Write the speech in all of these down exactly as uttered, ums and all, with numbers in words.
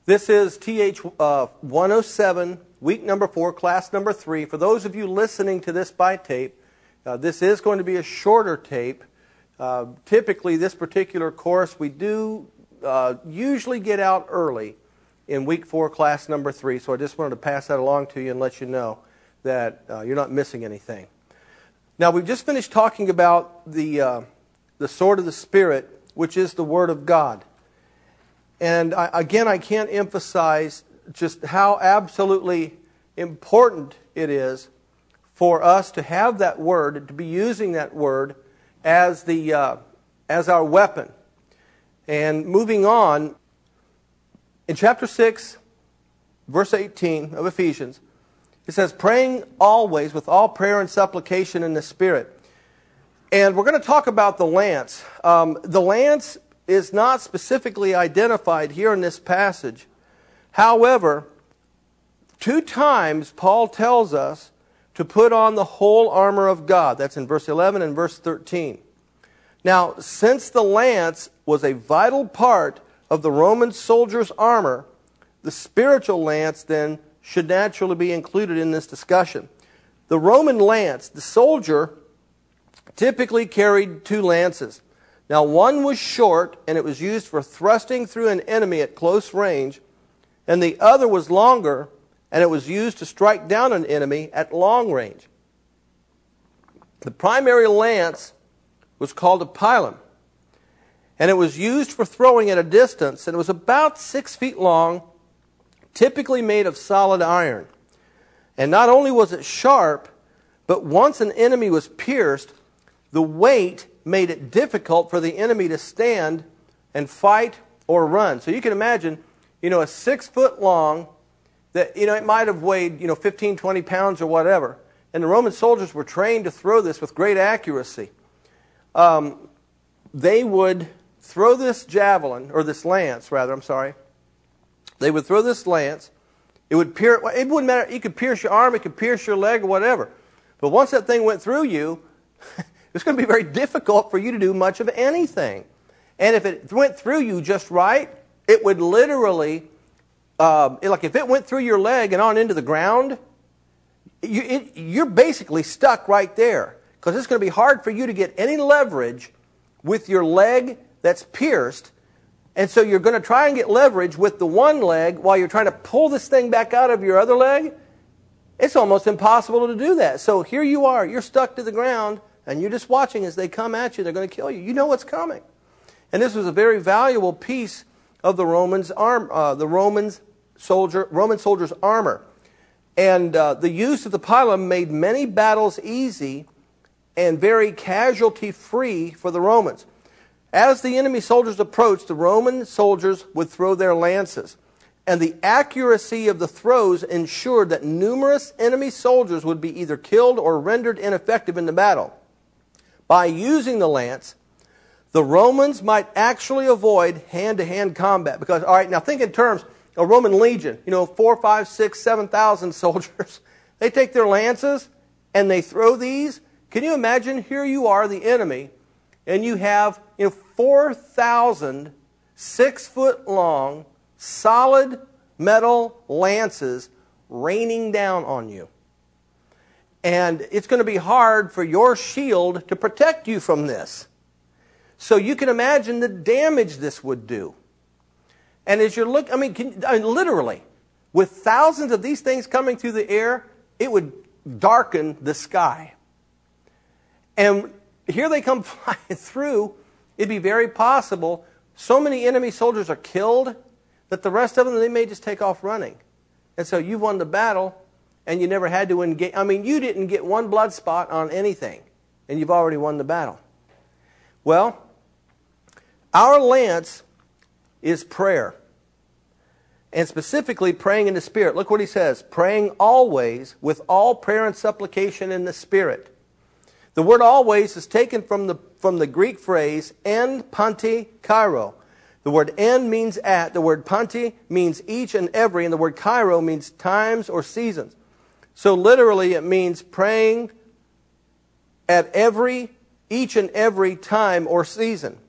This is T H uh, one oh seven, week number four, class number three. For those of you listening to this by tape, uh, this is going to be a shorter tape. Uh, typically, this particular course we do uh, usually get out early in week four, class number three. So I just wanted to pass that along to you and let you know that uh, you're not missing anything. Now, we've just finished talking about the uh, the sword of the Spirit, which is the Word of God. And I, again, I can't emphasize just how absolutely important it is for us to have that Word, to be using that Word as the uh, as our weapon. And moving on, in chapter six, verse eighteen of Ephesians, it says, praying always with all prayer and supplication in the Spirit. And we're going to talk about the lance. Um, the lance is not specifically identified here in this passage. However, two times Paul tells us to put on the whole armor of God. That's in verse eleven and verse thirteen. Now, since the lance was a vital part of the Roman soldier's armor, the spiritual lance then should naturally be included in this discussion. The Roman lance, the soldier typically carried two lances. Now, one was short, and it was used for thrusting through an enemy at close range, and the other was longer, and it was used to strike down an enemy at long range. The primary lance was called a pilum, and it was used for throwing at a distance, and it was about six feet long, typically made of solid iron. And not only was it sharp, but once an enemy was pierced, the weight made it difficult for the enemy to stand and fight or run. So you can imagine, you know, a six foot long, that, you know, it might have weighed, you know, fifteen, twenty pounds or whatever. And the Roman soldiers were trained to throw this with great accuracy. Um, they would throw this javelin, or this lance, rather, I'm sorry. They would throw this lance. It would pierce, it wouldn't matter, it could pierce your arm, it could pierce your leg or whatever. But once that thing went through you, it's going to be very difficult for you to do much of anything. And if it went through you just right, it would literally, uh, like if it went through your leg and on into the ground, you, it, you're basically stuck right there. Because it's going to be hard for you to get any leverage with your leg that's pierced. And so you're going to try and get leverage with the one leg while you're trying to pull this thing back out of your other leg. It's almost impossible to do that. So here you are, you're stuck to the ground, and you're just watching as they come at you. They're going to kill you. You know what's coming. And this was a very valuable piece of the Romans' arm, uh, the Romans soldier, Roman soldier's armor. And uh, the use of the pilum made many battles easy and very casualty-free for the Romans. As the enemy soldiers approached, the Roman soldiers would throw their lances. And the accuracy of the throws ensured that numerous enemy soldiers would be either killed or rendered ineffective in the battle. By using the lance, the Romans might actually avoid hand-to-hand combat. Because, all right, now think in terms of Roman legion. You know, four, five, six, seven thousand soldiers. They take their lances and they throw these. Can you imagine? Here you are, the enemy, and you have, you know, four thousand six-foot-long, solid metal lances raining down on you. And it's going to be hard for your shield to protect you from this. So you can imagine the damage this would do. And as you're looking, I mean, can, I mean, literally, with thousands of these things coming through the air, it would darken the sky. And here they come flying through. It'd be very possible so many enemy soldiers are killed that the rest of them, they may just take off running. And so you've won the battle, and you never had to engage. I mean, you didn't get one blood spot on anything, and you've already won the battle. Well, our lance is prayer, and specifically praying in the Spirit. Look what he says, praying always with all prayer and supplication in the Spirit. The word always is taken from the, from the Greek phrase en panti kairo. The word en means at, the word panti means each and every, and the word kairo means times or seasons. So literally it means praying at every, each and every time or season.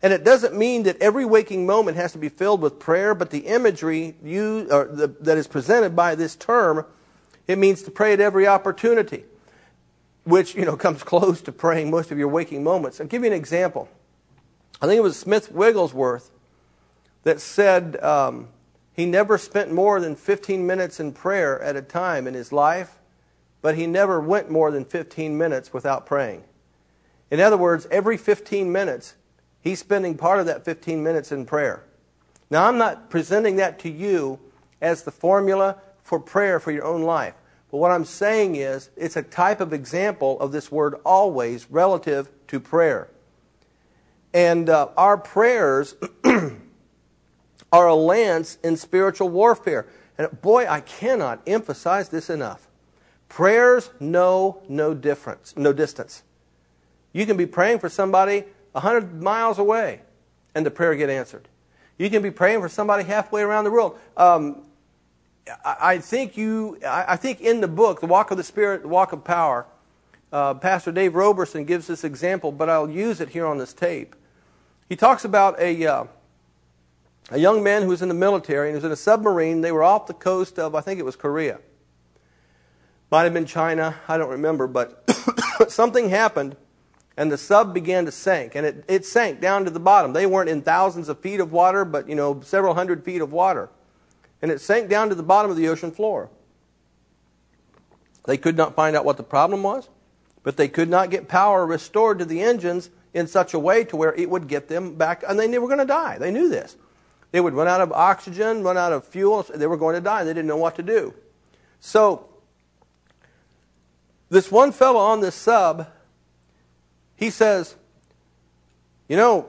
And it doesn't mean that every waking moment has to be filled with prayer, but the imagery you, or the, that is presented by this term, it means to pray at every opportunity, which, you know, comes close to praying most of your waking moments. I'll give you an example. I think it was Smith Wigglesworth that said um, he never spent more than fifteen minutes in prayer at a time in his life, but he never went more than fifteen minutes without praying. In other words, every fifteen minutes, he's spending part of that fifteen minutes in prayer. Now, I'm not presenting that to you as the formula for prayer for your own life. But what I'm saying is, it's a type of example of this word always relative to prayer. And uh, our prayers are a lance in spiritual warfare. And boy, I cannot emphasize this enough. Prayers know no difference, no distance. You can be praying for somebody a hundred miles away, and the prayer get answered. You can be praying for somebody halfway around the world. Um, I, I think you. I, I think in the book, The Walk of the Spirit, The Walk of Power, uh, Pastor Dave Roberson gives this example, but I'll use it here on this tape. He talks about a uh, a young man who was in the military and was in a submarine. They were off the coast of, I think it was Korea. Might have been China. I don't remember, but something happened. And the sub began to sink, and it, it sank down to the bottom. They weren't in thousands of feet of water, but, you know, several hundred feet of water. And it sank down to the bottom of the ocean floor. They could not find out what the problem was, but they could not get power restored to the engines in such a way to where it would get them back, and they were going to die. They knew this. They would run out of oxygen, run out of fuel. They were going to die. They didn't know what to do. So, this one fellow on this sub, he says, you know,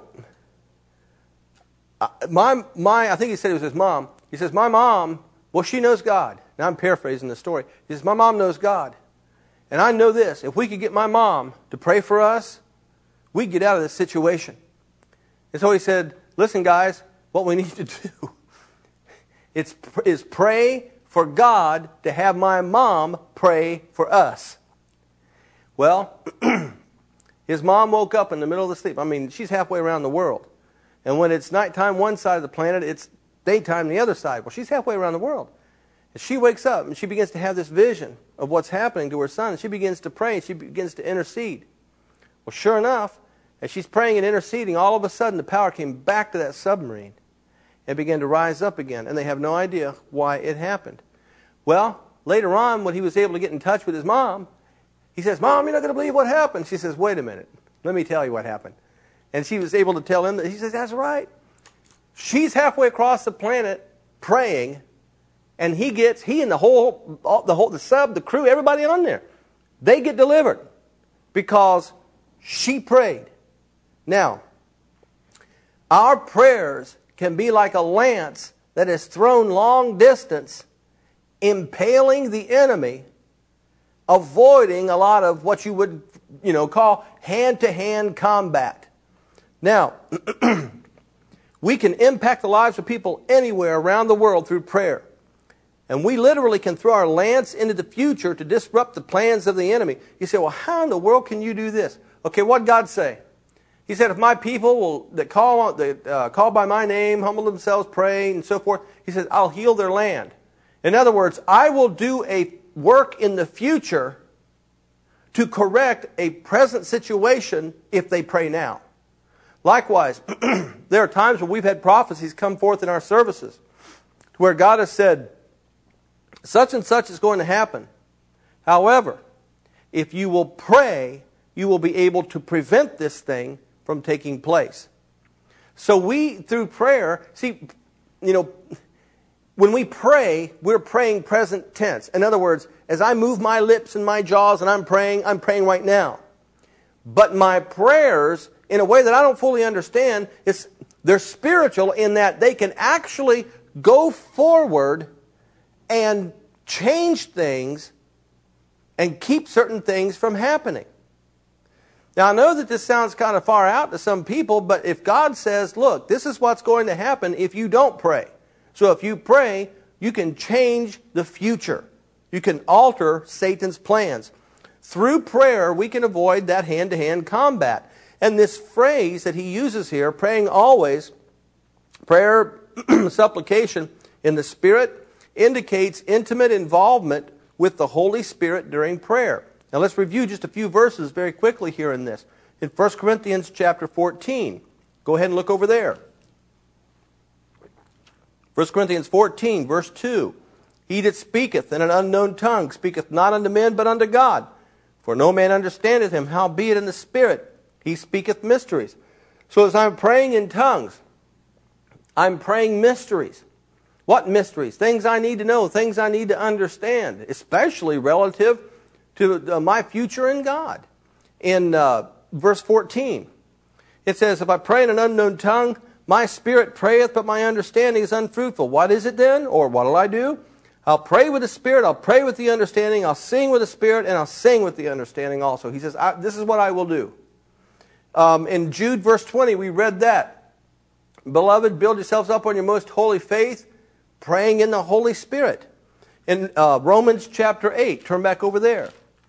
my, my, I think he said it was his mom. He says, my mom, well, she knows God. Now, I'm paraphrasing the story. He says, my mom knows God. And I know this. If we could get my mom to pray for us, we'd get out of this situation. And so he said, listen, guys, what we need to do it's, is pray for God to have my mom pray for us. Well, his mom woke up in the middle of the sleep. I mean, she's halfway around the world. And when it's nighttime one side of the planet, it's daytime the other side. Well, she's halfway around the world. And she wakes up and she begins to have this vision of what's happening to her son. And she begins to pray and she begins to intercede. Well, sure enough, as she's praying and interceding, all of a sudden the power came back to that submarine and began to rise up again. And they have no idea why it happened. Well, later on, when he was able to get in touch with his mom, he says, Mom, you're not going to believe what happened. She says, wait a minute. Let me tell you what happened. And she was able to tell him that. He says, that's right. She's halfway across the planet praying, and he gets, he and the whole, all, the whole, the sub, the crew, everybody on there, they get delivered because she prayed. Now, our prayers can be like a lance that is thrown long distance, impaling the enemy, avoiding a lot of what you would, you know, call hand-to-hand combat. Now, we can impact the lives of people anywhere around the world through prayer. And we literally can throw our lance into the future to disrupt the plans of the enemy. You say, well, how in the world can you do this? Okay, what did God say? He said, if my people will that call on, that uh, call by my name, humble themselves, pray, and so forth, he says, I'll heal their land. In other words, I will do a work in the future to correct a present situation if they pray now. Likewise, there are times when we've had prophecies come forth in our services where God has said, such and such is going to happen. However, if you will pray, you will be able to prevent this thing from taking place. So we, through prayer, see, you know, when we pray, we're praying present tense. In other words, as I move my lips and my jaws and I'm praying, I'm praying right now. But my prayers, in a way that I don't fully understand, is they're spiritual in that they can actually go forward and change things and keep certain things from happening. Now, I know that this sounds kind of far out to some people, but if God says, look, this is what's going to happen if you don't pray. So if you pray, you can change the future. You can alter Satan's plans. Through prayer, we can avoid that hand-to-hand combat. And this phrase that he uses here, praying always, prayer, supplication in the Spirit, indicates intimate involvement with the Holy Spirit during prayer. Now let's review just a few verses very quickly here in this. In First Corinthians chapter fourteen, go ahead and look over there. First Corinthians fourteen, verse two. He that speaketh in an unknown tongue speaketh not unto men, but unto God. For no man understandeth him, howbeit in the Spirit he speaketh mysteries. So as I'm praying in tongues, I'm praying mysteries. What mysteries? Things I need to know, things I need to understand, especially relative to uh, my future in God. In uh, verse fourteen, it says, if I pray in an unknown tongue, my spirit prayeth, but my understanding is unfruitful. What is it then? Or what will I do? I'll pray with the Spirit, I'll pray with the understanding, I'll sing with the Spirit, and I'll sing with the understanding also. He says, I, this is what I will do. Um, in Jude verse twenty, we read that. Beloved, build yourselves up on your most holy faith, praying in the Holy Spirit. In uh, Romans chapter eight, turn back over there.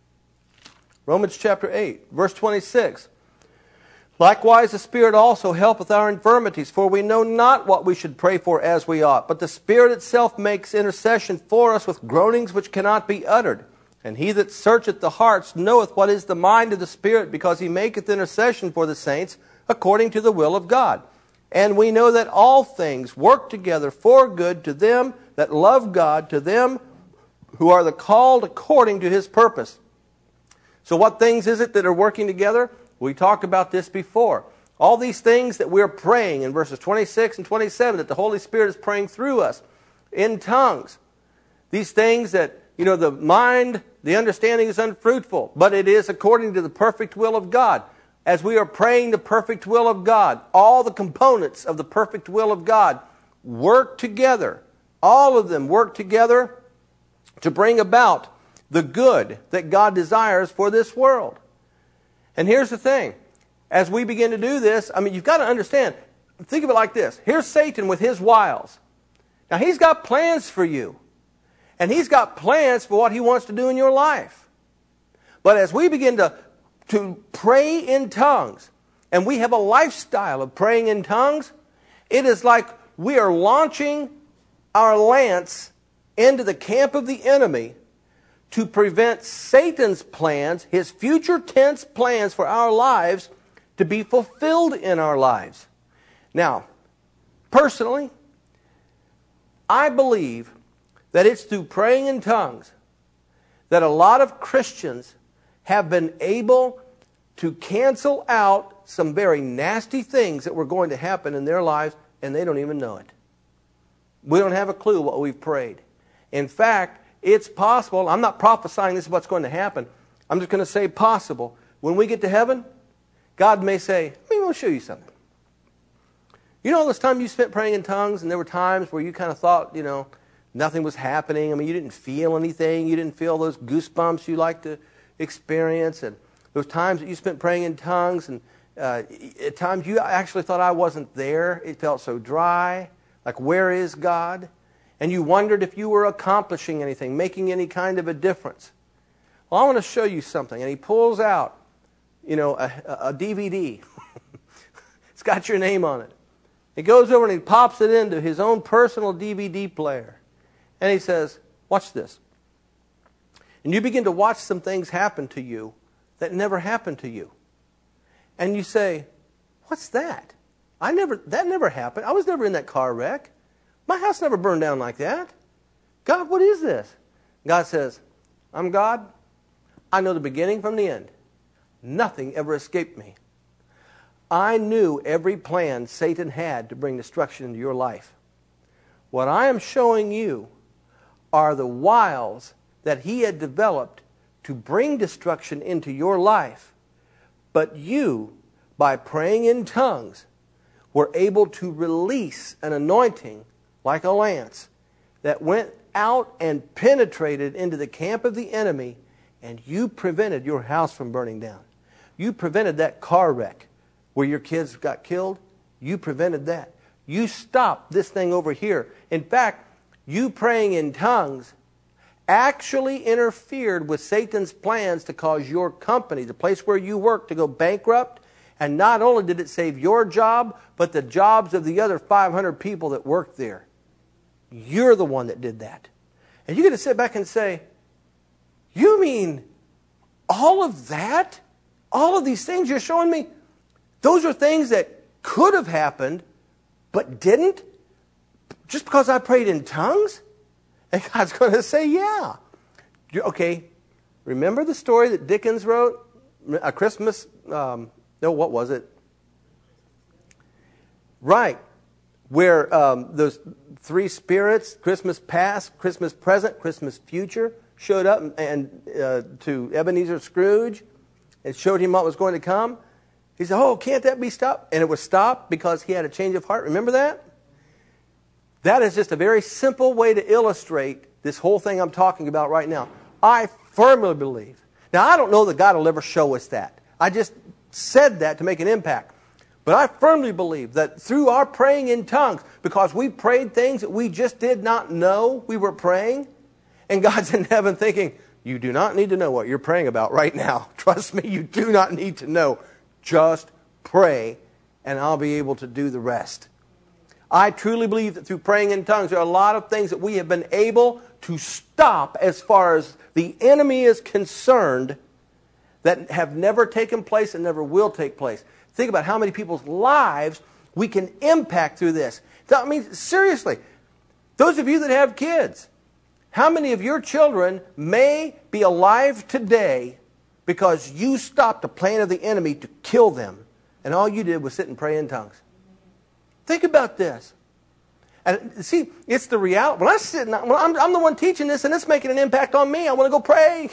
Romans chapter eight, verse twenty-six. Likewise, the Spirit also helpeth our infirmities, for we know not what we should pray for as we ought. But the Spirit itself makes intercession for us with groanings which cannot be uttered. And he that searcheth the hearts knoweth what is the mind of the Spirit, because he maketh intercession for the saints according to the will of God. And we know that all things work together for good to them that love God, to them who are the called according to his purpose. So what things is it that are working together? We talked about this before. All these things that we're praying in verses twenty-six and twenty-seven, that the Holy Spirit is praying through us in tongues. These things that, you know, the mind, the understanding is unfruitful, but it is according to the perfect will of God. As we are praying the perfect will of God, all the components of the perfect will of God work together. All of them work together to bring about the good that God desires for this world. And here's the thing. As we begin to do this, I mean, you've got to understand, think of it like this. Here's Satan with his wiles. Now, he's got plans for you. And he's got plans for what he wants to do in your life. But as we begin to, to pray in tongues, and we have a lifestyle of praying in tongues, it is like we are launching our lance into the camp of the enemy to prevent Satan's plans, his future tense plans for our lives, to be fulfilled in our lives. Now, personally, I believe that it's through praying in tongues that a lot of Christians have been able to cancel out some very nasty things that were going to happen in their lives, and they don't even know it. We don't have a clue what we've prayed. In fact, it's possible, I'm not prophesying this is what's going to happen, I'm just going to say possible. When we get to heaven, God may say, let me show you something. You know all this time you spent praying in tongues, and there were times where you kind of thought, you know, nothing was happening. I mean, you didn't feel anything. You didn't feel those goosebumps you like to experience. And those times that you spent praying in tongues, and uh, at times you actually thought I wasn't there. It felt so dry. Like, where is God? And you wondered if you were accomplishing anything, making any kind of a difference. Well, I want to show you something. And he pulls out, you know, a, a D V D. It's got your name on it. He goes over and he pops it into his own personal D V D player. And he says, watch this. And you begin to watch some things happen to you that never happened to you. And you say, what's that? I never, that never happened. I was never in that car wreck. My house never burned down like that. God, what is this? God says, I'm God. I know the beginning from the end. Nothing ever escaped me. I knew every plan Satan had to bring destruction into your life. What I am showing you are the wiles that he had developed to bring destruction into your life. But you, by praying in tongues, were able to release an anointing like a lance that went out and penetrated into the camp of the enemy, and you prevented your house from burning down. You prevented that car wreck where your kids got killed. You prevented that. You stopped this thing over here. In fact, you praying in tongues actually interfered with Satan's plans to cause your company, the place where you work, to go bankrupt And not only did it save your job, but the jobs of the other five hundred people that worked there. You're the one that did that. And you get to sit back and say, you mean all of that? All of these things you're showing me? Those are things that could have happened, but didn't? Just because I prayed in tongues? And God's going to say, yeah. Okay, remember the story that Dickens wrote? A Christmas, um, no, what was it? Right. Where um, those three spirits, Christmas past, Christmas present, Christmas future, showed up and, and uh, to Ebenezer Scrooge and showed him what was going to come. He said, oh, can't that be stopped? And it was stopped because he had a change of heart. Remember that? That is just a very simple way to illustrate this whole thing I'm talking about right now. I firmly believe. Now, I don't know that God will ever show us that. I just said that to make an impact. But I firmly believe that through our praying in tongues, because we prayed things that we just did not know we were praying, and God's in heaven thinking, you do not need to know what you're praying about right now. Trust me, you do not need to know. Just pray, and I'll be able to do the rest. I truly believe that through praying in tongues, there are a lot of things that we have been able to stop as far as the enemy is concerned that have never taken place and never will take place. Think about how many people's lives we can impact through this. I mean, seriously, those of you that have kids, how many of your children may be alive today because you stopped the plan of the enemy to kill them, and all you did was sit and pray in tongues? Think about this. And see, it's the reality. When I sit, when I'm, I'm the one teaching this, and it's making an impact on me, I want to go pray.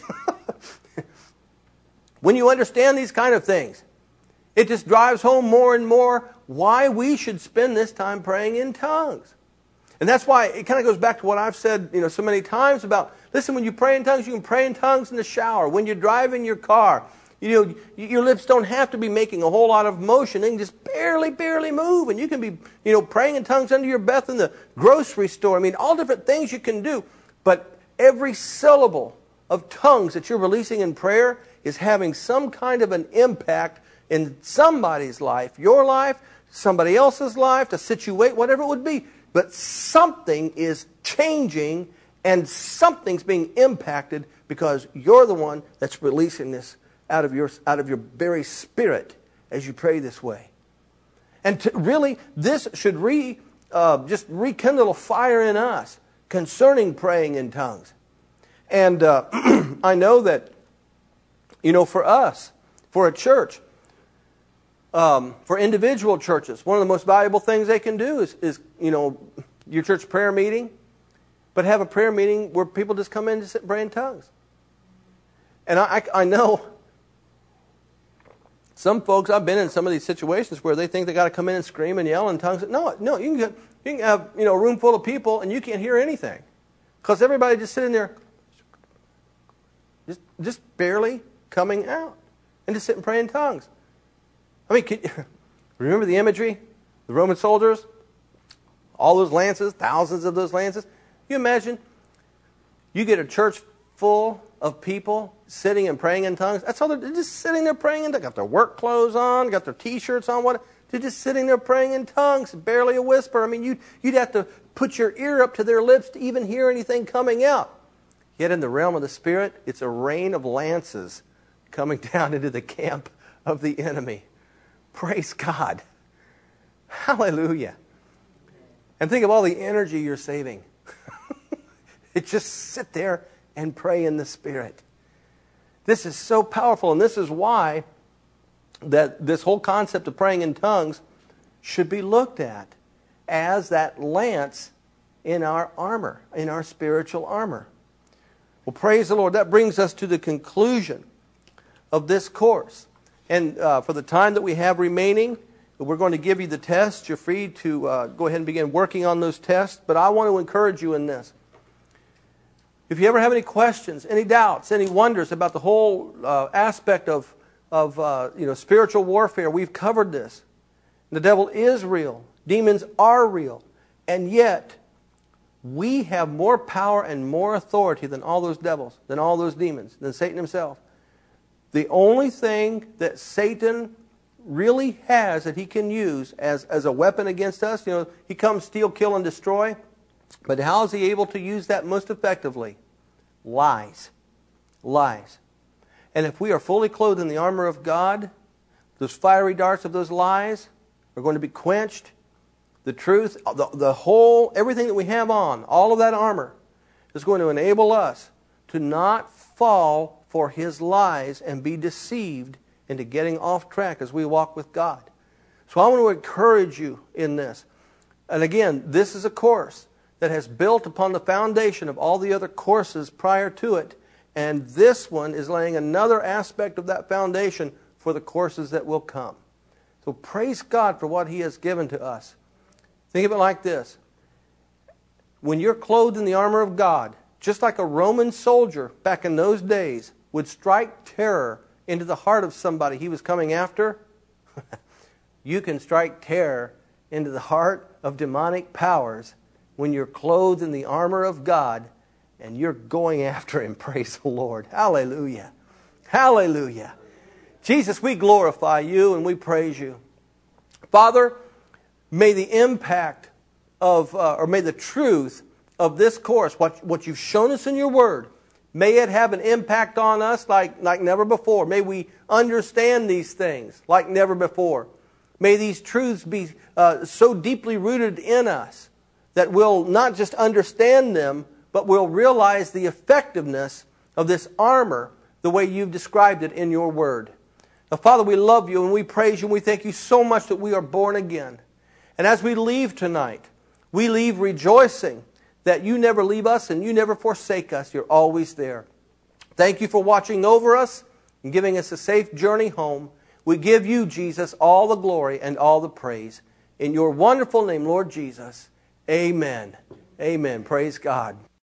When you understand these kind of things, it just drives home more and more why we should spend this time praying in tongues. And that's why it kind of goes back to what I've said, you know, so many times about, listen, when you pray in tongues, you can pray in tongues in the shower. When you're driving your car, you know, your lips don't have to be making a whole lot of motion. They can just barely, barely move. And you can be, you know, praying in tongues under your breath in the grocery store. I mean, all different things you can do. But every syllable of tongues that you're releasing in prayer is having some kind of an impact in somebody's life, your life, somebody else's life, to situate, whatever it would be. But something is changing and something's being impacted because you're the one that's releasing this out of your, out of your very spirit as you pray this way. And to really, this should re, uh, just rekindle a fire in us concerning praying in tongues. And uh, I know that, you know, for us, for a church, um, for individual churches, one of the most valuable things they can do is, is, you know, your church prayer meeting, but have a prayer meeting where people just come in to sit and pray in tongues. And I, I, I know some folks, I've been in some of these situations where they think they got to come in and scream and yell in tongues. No, no, you can get, you can have, you know, a room full of people and you can't hear anything because everybody just sitting there, just just barely coming out and just sit and pray in tongues. I mean, can, remember the imagery, the Roman soldiers, all those lances, thousands of those lances. You imagine you get a church full of people sitting and praying in tongues. That's all they're, they're just sitting there praying in tongues. Got their work clothes on, got their T-shirts on. What? They're just sitting there praying in tongues, barely a whisper. I mean, you'd, you'd have to put your ear up to their lips to even hear anything coming out. Yet in the realm of the Spirit, it's a rain of lances coming down into the camp of the enemy. Praise God. Hallelujah. And think of all the energy you're saving. It just sit there and pray in the Spirit. This is so powerful, and this is why that this whole concept of praying in tongues should be looked at as that lance in our armor, in our spiritual armor. Well, praise the Lord. That brings us to the conclusion of this course. And uh, for the time that we have remaining, we're going to give you the tests. You're free to uh, go ahead and begin working on those tests. But I want to encourage you in this. If you ever have any questions, any doubts, any wonders about the whole uh, aspect of, of uh, you know, spiritual warfare, we've covered this. The devil is real. Demons are real. And yet, we have more power and more authority than all those devils, than all those demons, than Satan himself. The only thing that Satan really has that he can use as, as a weapon against us. You know, he comes steal, kill, and destroy. But how is he able to use that most effectively? Lies. Lies. And if we are fully clothed in the armor of God, those fiery darts of those lies are going to be quenched. The truth, the, the whole, everything that we have on, all of that armor is going to enable us to not fall for his lies and be deceived into getting off track as we walk with God. So I want to encourage you in this. And again, this is a course that has built upon the foundation of all the other courses prior to it. And this one is laying another aspect of that foundation for the courses that will come. So praise God for what he has given to us. Think of it like this. When you're clothed in the armor of God, just like a Roman soldier back in those days would strike terror into the heart of somebody he was coming after, you can strike terror into the heart of demonic powers when you're clothed in the armor of God and you're going after him. Praise the Lord. Hallelujah. Hallelujah. Jesus, we glorify you and we praise you. Father, may the impact of, uh, or may the truth of this course, what, what you've shown us in your word, may it have an impact on us like, like never before. May we understand these things like never before. May these truths be uh, so deeply rooted in us that we'll not just understand them, but we'll realize the effectiveness of this armor the way you've described it in your word. Now, Father, we love you and we praise you and we thank you so much that we are born again. And as we leave tonight, we leave rejoicing that you never leave us and you never forsake us. You're always there. Thank you for watching over us and giving us a safe journey home. We give you, Jesus, all the glory and all the praise. In your wonderful name, Lord Jesus, amen. Amen. Praise God.